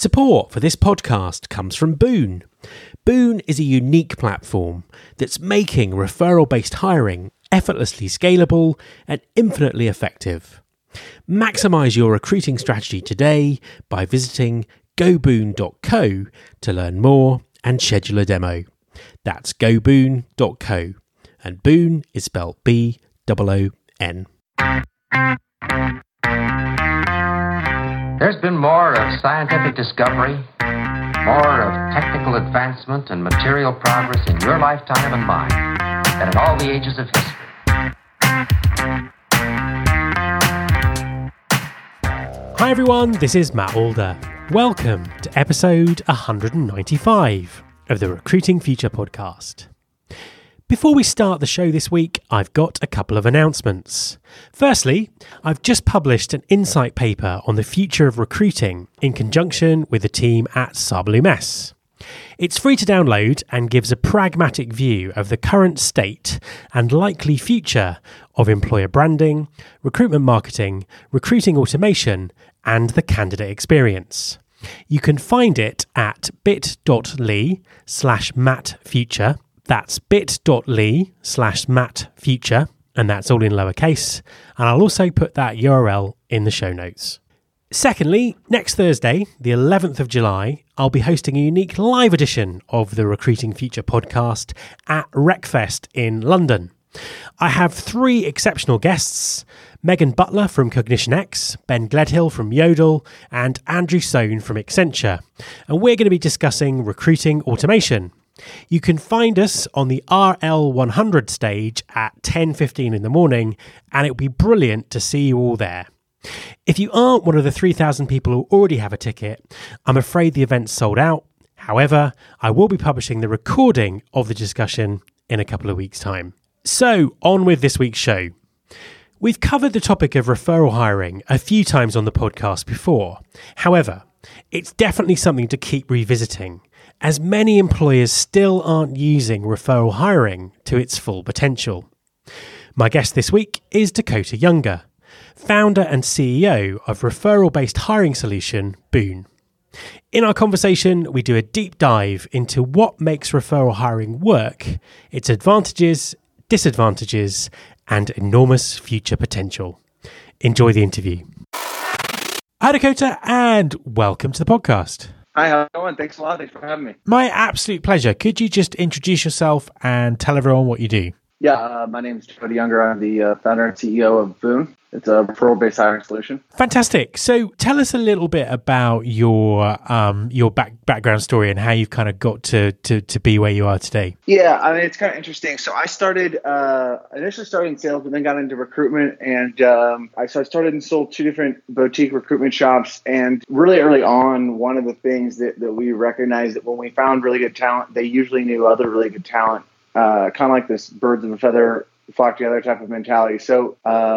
Support for this podcast comes from Boon. Boon is a unique platform that's making referral-based hiring effortlessly scalable and infinitely effective. Maximise your recruiting strategy today by visiting goboon.co to learn more and schedule a demo. That's goboon.co, and Boon is spelled B-O-O-N. There's been more of scientific discovery, more of technical advancement and material progress in your lifetime and mine than in all the ages of history. Hi everyone, this is Matt Alder. Welcome to episode 195 of the Recruiting Future podcast. Before we start the show this week, I've got a couple of announcements. Firstly, I've just published an insight paper on the future of recruiting in conjunction with the team at Sable Lumess. It's free to download and gives a pragmatic view of the current state and likely future of employer branding, recruitment marketing, recruiting automation, and the candidate experience. You can find it at bit.ly/mattfuture. That's bit.ly/mattfuture, and that's all in lowercase. And I'll also put that URL in the show notes. Secondly, next Thursday, the 11th of July, I'll be hosting a unique live edition of the Recruiting Future podcast at Recfest in London. I have three exceptional guests: Megan Butler from Cognition X, Ben Gledhill from Yodel, and Andrew Sohn from Accenture. And we're going to be discussing recruiting automation. You can find us on the RL100 stage at 10:15 in the morning, and it'll be brilliant to see you all there. If you aren't one of the 3,000 people who already have a ticket, I'm afraid the event's sold out. However, I will be publishing the recording of the discussion in a couple of weeks' time. So, on with this week's show. We've covered the topic of referral hiring a few times on the podcast before. However, it's definitely something to keep revisiting, as many employers still aren't using referral hiring to its full potential. My guest this week is Dakota Younger, founder and CEO of referral-based hiring solution Boon. In our conversation, we do a deep dive into what makes referral hiring work, its advantages, disadvantages, and enormous future potential. Enjoy the interview. Hi, Dakota, and welcome to the podcast. Hi, how's it going? Thanks a lot. Thanks for having me. My absolute pleasure. Could you just introduce yourself and tell everyone what you do? Yeah, my name is Dakota Younger. I'm the founder and CEO of Boon. It's a referral-based hiring solution. Fantastic. So tell us a little bit about your background story and how you've kind of got to be where you are today. Yeah, I mean, it's kind of interesting. So I initially started in sales, but then got into recruitment. And I started and sold two different boutique recruitment shops. And really early on, one of the things that we recognized that when we found really good talent, they usually knew other really good talent, kind of like this birds of a feather flock together type of mentality. So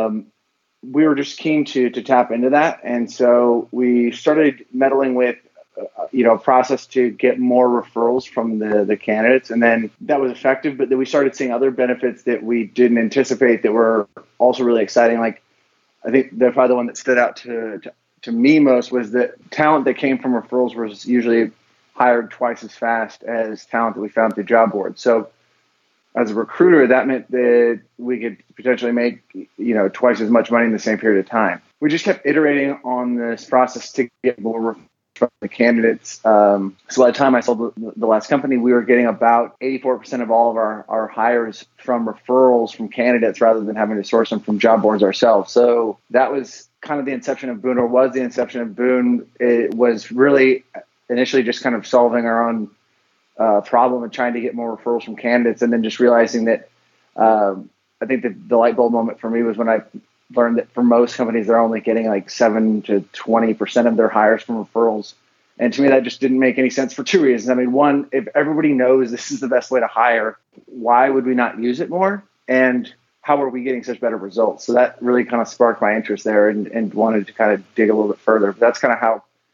we were just keen to tap into that. And so we started meddling with, a process to get more referrals from the candidates. And then that was effective, but then we started seeing other benefits that we didn't anticipate that were also really exciting. Like, I think probably the one that stood out to me most was that talent that came from referrals was usually hired twice as fast as talent that we found through job boards. So as a recruiter, that meant that we could potentially make, twice as much money in the same period of time. We just kept iterating on this process to get more referrals from the candidates. So by the time I sold the last company, we were getting about 84% of all of our hires from referrals from candidates rather than having to source them from job boards ourselves. So that was kind of the inception of Boon, or was the inception of Boon. It was really initially just kind of solving our own problem and trying to get more referrals from candidates, and then just realizing that I think that the light bulb moment for me was when I learned that for most companies they're only getting like 7 to 20% of their hires from referrals. And to me, that just didn't make any sense for two reasons. I mean, one, if everybody knows this is the best way to hire, why would we not use it more? And how are we getting such better results? So that really kind of sparked my interest there, and wanted to kind of dig a little bit further. But that's kind of how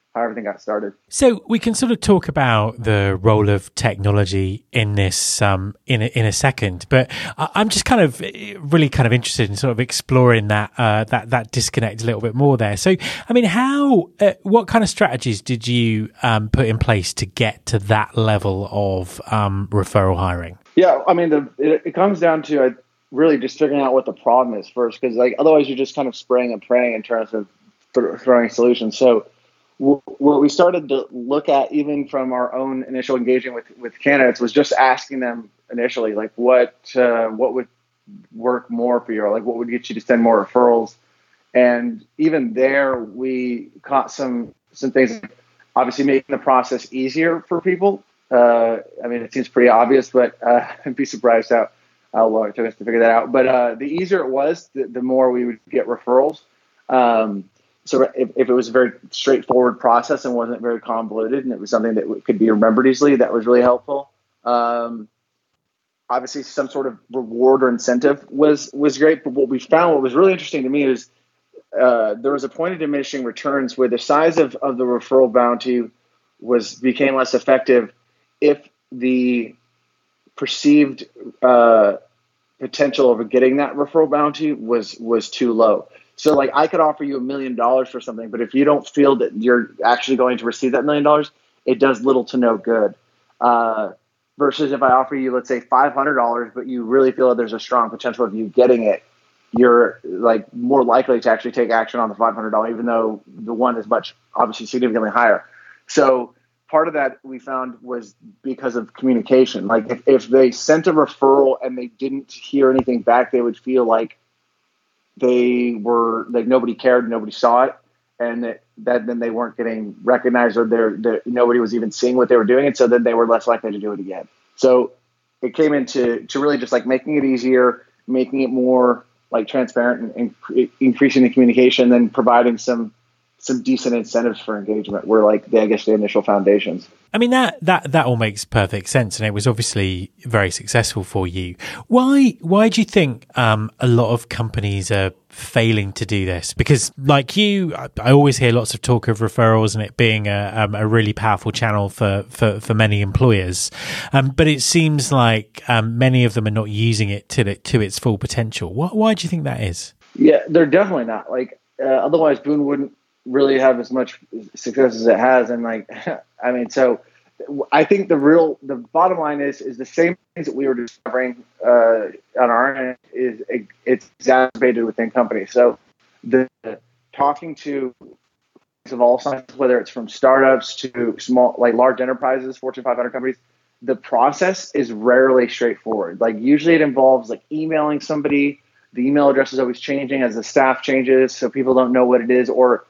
everything got started. So we can sort of talk about the role of technology in this in a second, but I'm just kind of really kind of interested in sort of exploring that disconnect a little bit more there. So, I mean, what kind of strategies did you put in place to get to that level of referral hiring? Yeah, I mean, it comes down to really just figuring out what the problem is first, because like otherwise you're just kind of spraying and praying in terms of throwing solutions. So what we started to look at, even from our own initial engagement with candidates, was just asking them initially, like, what would work more for you, or like what would get you to send more referrals. And even there, we caught some things, obviously making the process easier for people. I mean, it seems pretty obvious, but I'd be surprised how long it took us to figure that out. But the easier it was, the more we would get referrals. So if it was a very straightforward process and wasn't very convoluted, and it was something that could be remembered easily, that was really helpful. Obviously, some sort of reward or incentive was great. But what we found, what was really interesting to me, is there was a point of diminishing returns where the size of the referral bounty became less effective if the perceived potential of getting that referral bounty was too low. So like I could offer you $1 million for something, but if you don't feel that you're actually going to receive that $1 million, it does little to no good. Versus if I offer you, let's say $500, but you really feel that there's a strong potential of you getting it, you're like more likely to actually take action on the $500, even though the one is obviously significantly higher. So part of that we found was because of communication. Like if they sent a referral and they didn't hear anything back, they would feel like they were like nobody cared, nobody saw it, and that then they weren't getting recognized, or nobody was even seeing what they were doing, and so then they were less likely to do it again. So it came into really just like making it easier, making it more like transparent, and increasing the communication, then providing some decent incentives for engagement were like the initial foundations. I mean, that all makes perfect sense, and it was obviously very successful for you. Why do you think a lot of companies are failing to do this? Because like you, I always hear lots of talk of referrals and it being a really powerful channel for many employers, but it seems like many of them are not using it to its full potential. Why do you think that is? Yeah, they're definitely not. Like otherwise, Boone wouldn't really have as much success as it has. And like, I mean, so I think the bottom line is the same things that we were discovering on our end it's exacerbated within companies. So the talking to of all sizes, whether it's from startups to small, like large enterprises, Fortune 500 companies, the process is rarely straightforward. Like usually it involves like emailing somebody. The email address is always changing as the staff changes, so people don't know what it is, or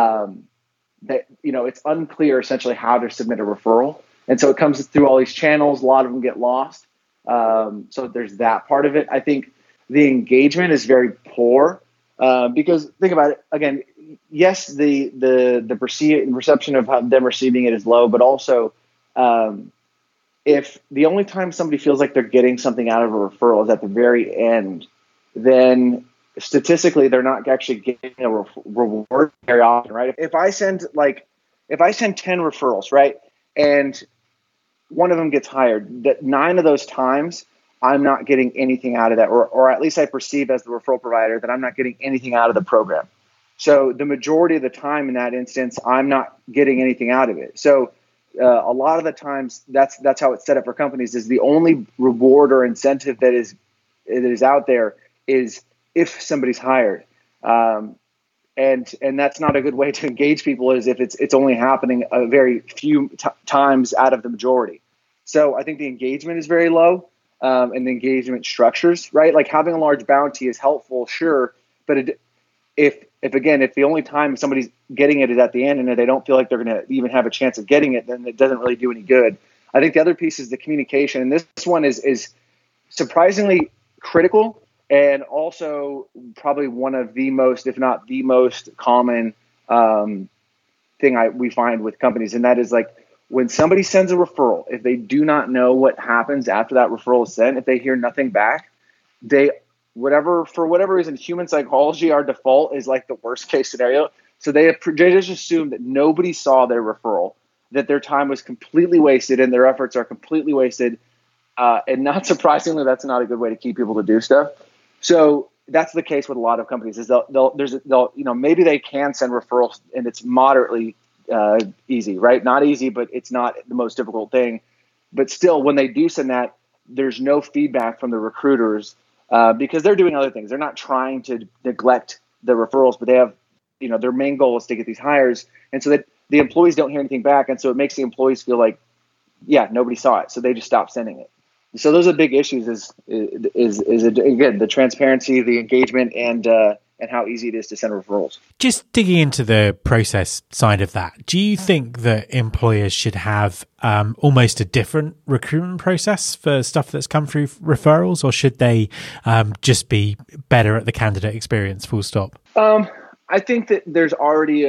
that it's unclear essentially how to submit a referral, and so it comes through all these channels. A lot of them get lost. So there's that part of it. I think the engagement is very poor because think about it again. Yes, the perception of how them receiving it is low, but also if the only time somebody feels like they're getting something out of a referral is at the very end, then statistically, they're not actually getting a reward very often, right? If I send 10 referrals, right, and one of them gets hired, that 9 of those times I'm not getting anything out of that, or at least I perceive as the referral provider that I'm not getting anything out of the program. So the majority of the time in that instance, I'm not getting anything out of it. So a lot of the times that's how it's set up for companies, is the only reward or incentive that is out there is if somebody's hired, and that's not a good way to engage people, is if it's only happening a very few times out of the majority. So I think the engagement is very low, and the engagement structures, right? Like having a large bounty is helpful, sure, but if the only time somebody's getting it is at the end, and they don't feel like they're going to even have a chance of getting it, then it doesn't really do any good. I think the other piece is the communication, and this one is surprisingly critical. And also probably one of the most, if not the most common thing we find with companies. And that is like when somebody sends a referral, if they do not know what happens after that referral is sent, if they hear nothing back, for whatever reason, human psychology, our default is like the worst case scenario. So they just assume that nobody saw their referral, that their time was completely wasted and their efforts are completely wasted. And not surprisingly, that's not a good way to keep people to do stuff. So that's the case with a lot of companies. Is they'll maybe they can send referrals and it's moderately easy, right? Not easy, but it's not the most difficult thing. But still, when they do send that, there's no feedback from the recruiters because they're doing other things. They're not trying to neglect the referrals, but they have, their main goal is to get these hires, and so that the employees don't hear anything back, and so it makes the employees feel like, nobody saw it, so they just stop sending it. So those are big issues: is again the transparency, the engagement, and how easy it is to send referrals. Just digging into the process side of that, do you think that employers should have almost a different recruitment process for stuff that's come through referrals, or should they just be better at the candidate experience, full stop? I think that there's already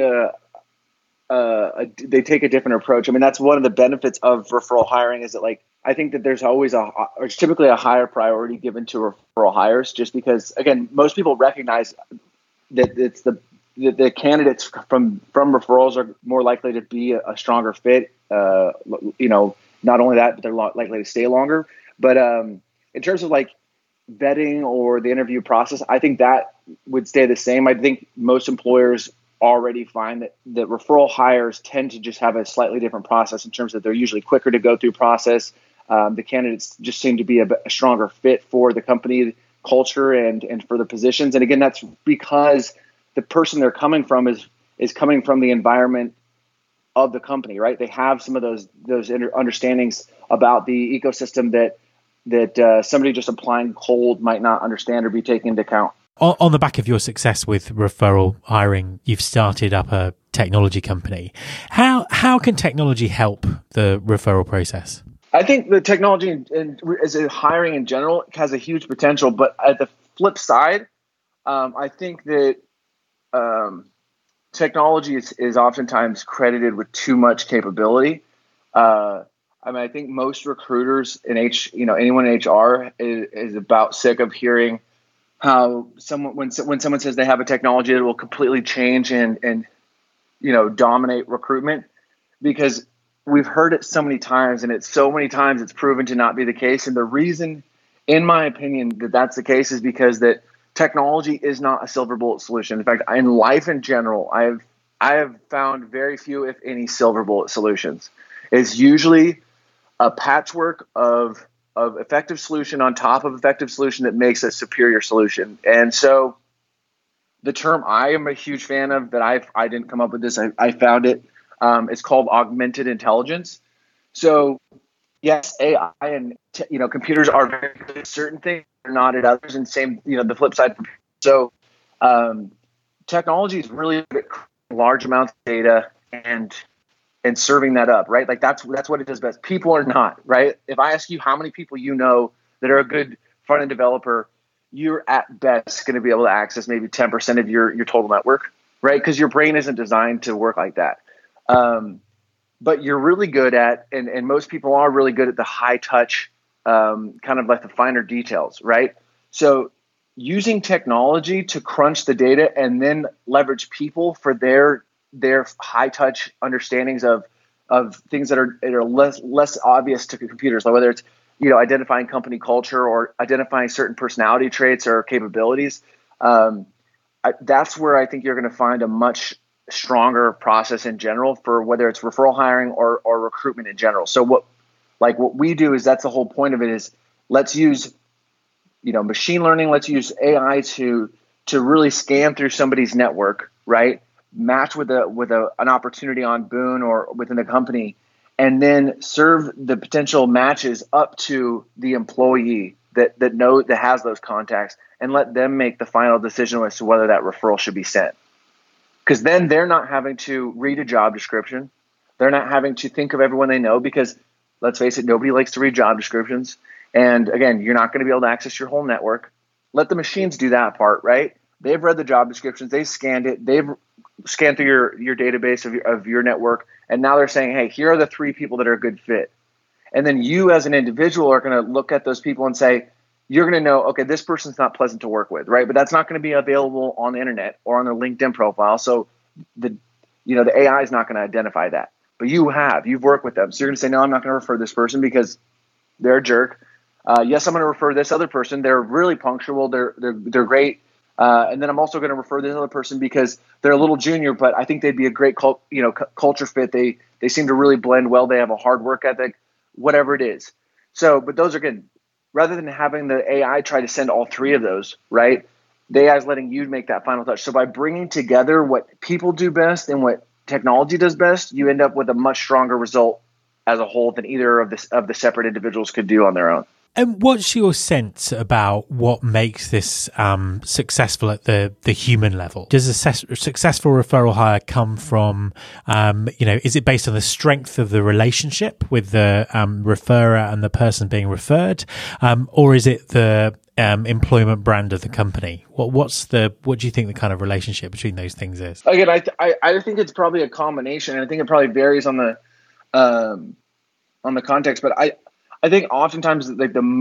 they take a different approach. I mean, that's one of the benefits of referral hiring is that, like, I think that there's always typically a higher priority given to referral hires, just because, again, most people recognize that it's the candidates from referrals are more likely to be a stronger fit. Not only that, but they're likely to stay longer. But in terms of like vetting or the interview process, I think that would stay the same. I think most employers already find that referral hires tend to just have a slightly different process in terms of they're usually quicker to go through process. The candidates just seem to be a stronger fit for the company culture and for the positions. And again, that's because the person they're coming from is coming from the environment of the company, right? They have some of those understandings about the ecosystem that somebody just applying cold might not understand or be taken into account. On the back of your success with referral hiring, you've started up a technology company. How can technology help the referral process? I think the technology and as a hiring in general has a huge potential, but at the flip side, I think that technology is oftentimes credited with too much capability. I think most recruiters in anyone in HR is about sick of hearing how when someone says they have a technology that will completely change and dominate recruitment, because we've heard it so many times, and it's proven to not be the case. And the reason, in my opinion, that that's the case is because that technology is not a silver bullet solution. In fact, in life in general, I have found very few, if any, silver bullet solutions. It's usually a patchwork of effective solution on top of effective solution that makes a superior solution. And so the term I am a huge fan of, that I didn't come up with this, I found it. It's called augmented intelligence. So yes, AI and computers are very good at certain things, they're not at others, and same, the flip side. So technology is really good at large amounts of data and serving that up, right? Like that's what it does best. People are not, right? If I ask you how many people that are a good front-end developer, you're at best going to be able to access maybe 10% of your total network, right? Because your brain isn't designed to work like that. But you're really good at, and most people are really good at the high touch, kind of like the finer details, right? So using technology to crunch the data and then leverage people for their high touch understandings of things that are less obvious to computers, like whether it's identifying company culture or identifying certain personality traits or capabilities. That's where I think you're going to find a much stronger process in general for whether it's referral hiring or recruitment in general. So what we do is, that's the whole point of it, is let's use machine learning, let's use AI to really scan through somebody's network, right? Match with an opportunity on Boon or within the company, and then serve the potential matches up to the employee that has those contacts, and let them make the final decision as to whether that referral should be sent. Because then they're not having to read a job description. They're not having to think of everyone they know, because let's face it, nobody likes to read job descriptions. And again, you're not going to be able to access your whole network. Let the machines do that part, right? They've read the job descriptions. They've scanned it. They've scanned through your database of your network. And now they're saying, hey, here are the 3 people that are a good fit. And then you as an individual are going to look at those people and say, you're going to know, okay, this person's not pleasant to work with, right? But that's not going to be available on the internet or on their LinkedIn profile. So the the AI is not going to identify that, but you've worked with them, so you're going to say, no, I'm not going to refer this person because they're a jerk. Yes, I'm going to refer this other person. They're really punctual. They're great. And then I'm also going to refer this other person because they're a little junior, but I think they'd be a great culture fit. They seem to really blend well. They have a hard work ethic, whatever it is. So, but those are good. Rather than having the AI try to send all three of those, right? The AI is letting you make that final touch. So by bringing together what people do best and what technology does best, you end up with a much stronger result as a whole than either of the separate individuals could do on their own. And what's your sense about what makes this successful at the human level? Does a successful referral hire come from, is it based on the strength of the relationship with the referrer and the person being referred? Or is it the employment brand of the company? What do you think the kind of relationship between those things is? Again, I think it's probably a combination, and I think it probably varies on the context, but I think oftentimes like the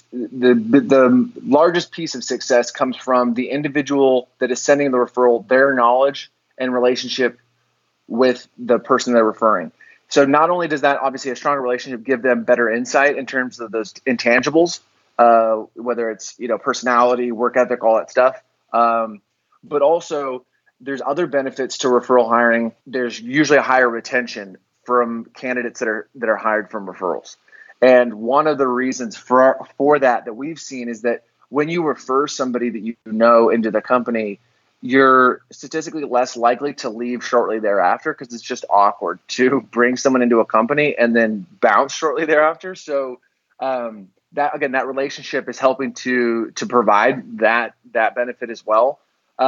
largest piece of success comes from the individual that is sending the referral, their knowledge and relationship with the person they're referring. So not only does that obviously a stronger relationship give them better insight in terms of those intangibles, whether it's personality, work ethic, all that stuff, but also there's other benefits to referral hiring. There's usually a higher retention from candidates that are hired from referrals. And one of the reasons for that we've seen is that when you refer somebody that you know into the company, you're statistically less likely to leave shortly thereafter because it's just awkward to bring someone into a company and then bounce shortly thereafter. So that relationship is helping to provide that benefit as well.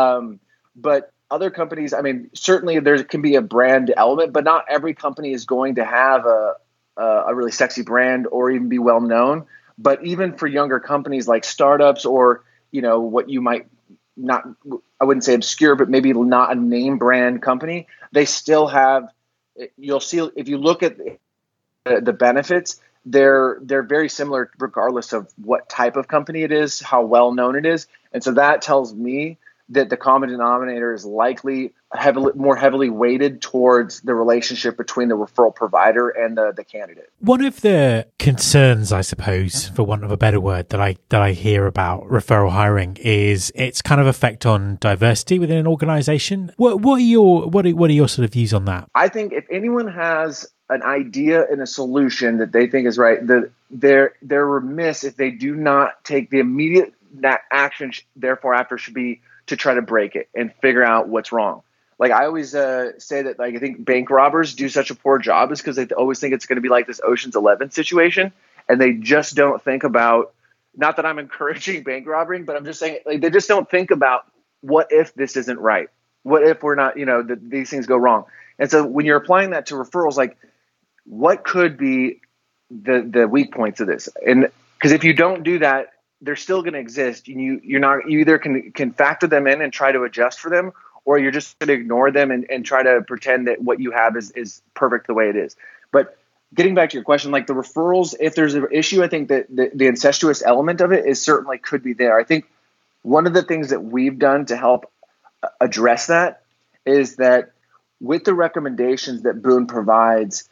But other companies, I mean, certainly there can be a brand element, but not every company is going to have a really sexy brand or even be well known. But even for younger companies like startups or, what you might not, I wouldn't say obscure, but maybe not a name brand company, they still have, you'll see if you look at the benefits, they're very similar regardless of what type of company it is, how well known it is. And so that tells me that the common denominator is likely more heavily weighted towards the relationship between the referral provider and the candidate. One of the concerns, I suppose, for want of a better word, that I hear about referral hiring is its kind of effect on diversity within an organization. What are your sort of views on that? I think if anyone has an idea and a solution that they think is right, they're remiss if they do not take the immediate action. Therefore, after should be to try to break it and figure out what's wrong. Like I always say that, like I think bank robbers do such a poor job is because they always think it's going to be like this Ocean's 11 situation, and they just don't think about. Not that I'm encouraging bank robbery, but I'm just saying like they just don't think about what if this isn't right. What if we're not, these things go wrong. And so when you're applying that to referrals, like what could be the weak points of this? And because if you don't do that, they're still going to exist. You either can factor them in and try to adjust for them, or you're just going to ignore them and try to pretend that what you have is perfect the way it is. But getting back to your question, like the referrals, if there's an issue, I think that the incestuous element of it is certainly could be there. I think one of the things that we've done to help address that is that with the recommendations that Boon provides,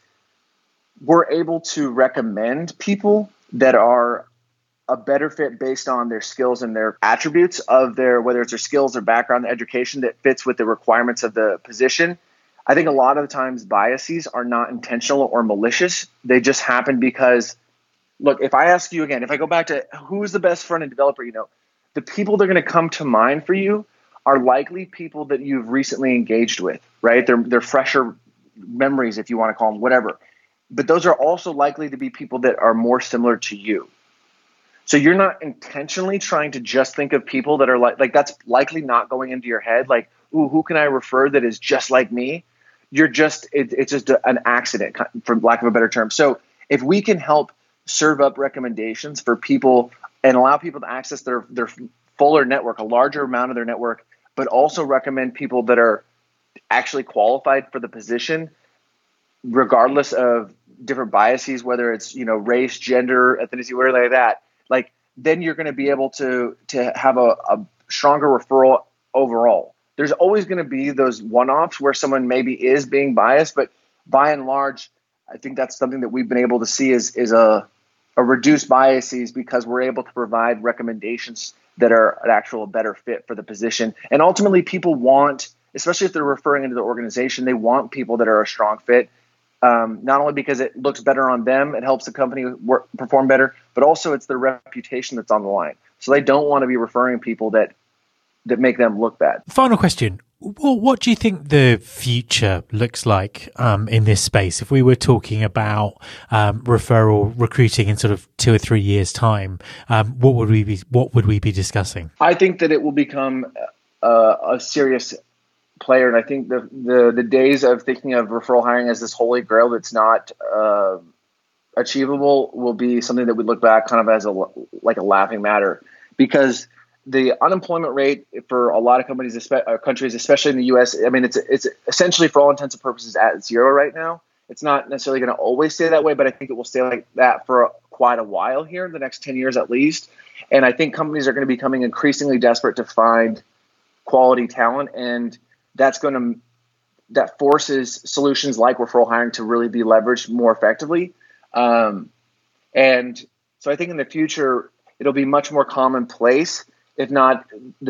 we're able to recommend people that are a better fit based on their skills and their attributes of whether it's their skills or background, education that fits with the requirements of the position. I think a lot of the times biases are not intentional or malicious. They just happen because, look, if I ask you again, if I go back to who's the best front-end developer, the people that are going to come to mind for you are likely people that you've recently engaged with, right? They're fresher memories, if you want to call them, whatever. But those are also likely to be people that are more similar to you. So you're not intentionally trying to just think of people that are like that's likely not going into your head. Like, ooh, who can I refer that is just like me? It's just an accident, for lack of a better term. So if we can help serve up recommendations for people and allow people to access their fuller network, a larger amount of their network, but also recommend people that are actually qualified for the position, regardless of different biases, whether it's race, gender, ethnicity, whatever like that. Like then you're going to be able to have a stronger referral overall. there's always going to be those one-offs where someone maybe is being biased, but by and large, I think that's something that we've been able to see is a reduced biases because we're able to provide recommendations that are an actual better fit for the position. And ultimately people want, especially if they're referring into the organization, they want people that are a strong fit. Not only because it looks better on them, it helps the company perform better, but also it's their reputation that's on the line. So they don't want to be referring people that make them look bad. Final question. Well, what do you think the future looks like in this space? If we were talking about referral recruiting in sort of 2 or 3 years' time, what would we be discussing? I think that it will become a serious player, and I think the days of thinking of referral hiring as this holy grail that's not achievable will be something that we look back kind of as a laughing matter, because the unemployment rate for a lot of countries, especially in the U.S., I mean, it's essentially for all intents and purposes at zero right now. It's not necessarily going to always stay that way, but I think it will stay like that for quite a while here, the next 10 years at least. And I think companies are going to be becoming increasingly desperate to find quality talent, and that forces solutions like referral hiring to really be leveraged more effectively. And so I think in the future, it'll be much more commonplace, if not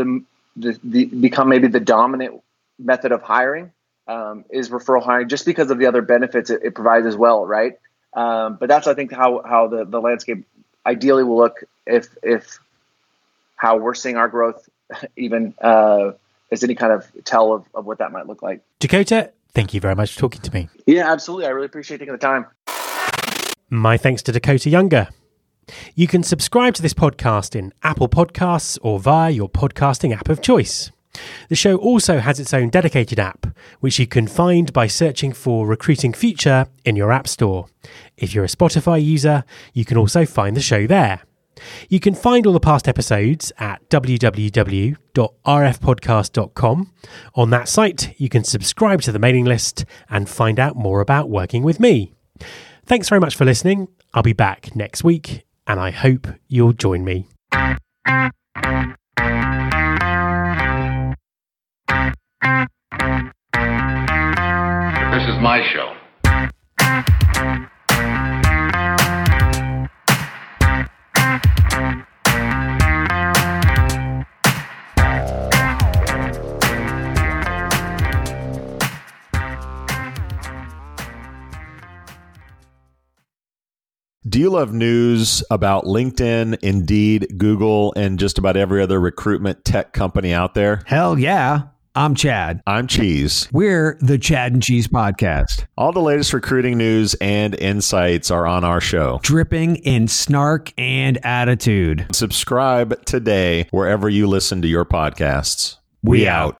become maybe the dominant method of hiring, is referral hiring, just because of the other benefits it provides as well, right? But that's, I think, how the landscape ideally will look if how we're seeing our growth even is any kind of tell of what that might look like. Dakota, thank you very much for talking to me. Yeah, absolutely. I really appreciate taking the time. My thanks to Dakota Younger. You can subscribe to this podcast in Apple Podcasts or via your podcasting app of choice. The show also has its own dedicated app, which you can find by searching for Recruiting Future in your app store. If you're a Spotify user, you can also find the show there. You can find all the past episodes at www.rfpodcast.com. On that site, you can subscribe to the mailing list and find out more about working with me. Thanks very much for listening. I'll be back next week, and I hope you'll join me. This is my show. Do you love news about LinkedIn, Indeed, Google, and just about every other recruitment tech company out there? Hell yeah. I'm Chad. I'm Cheese. We're the Chad and Cheese Podcast. All the latest recruiting news and insights are on our show. Dripping in snark and attitude. Subscribe today wherever you listen to your podcasts. We out.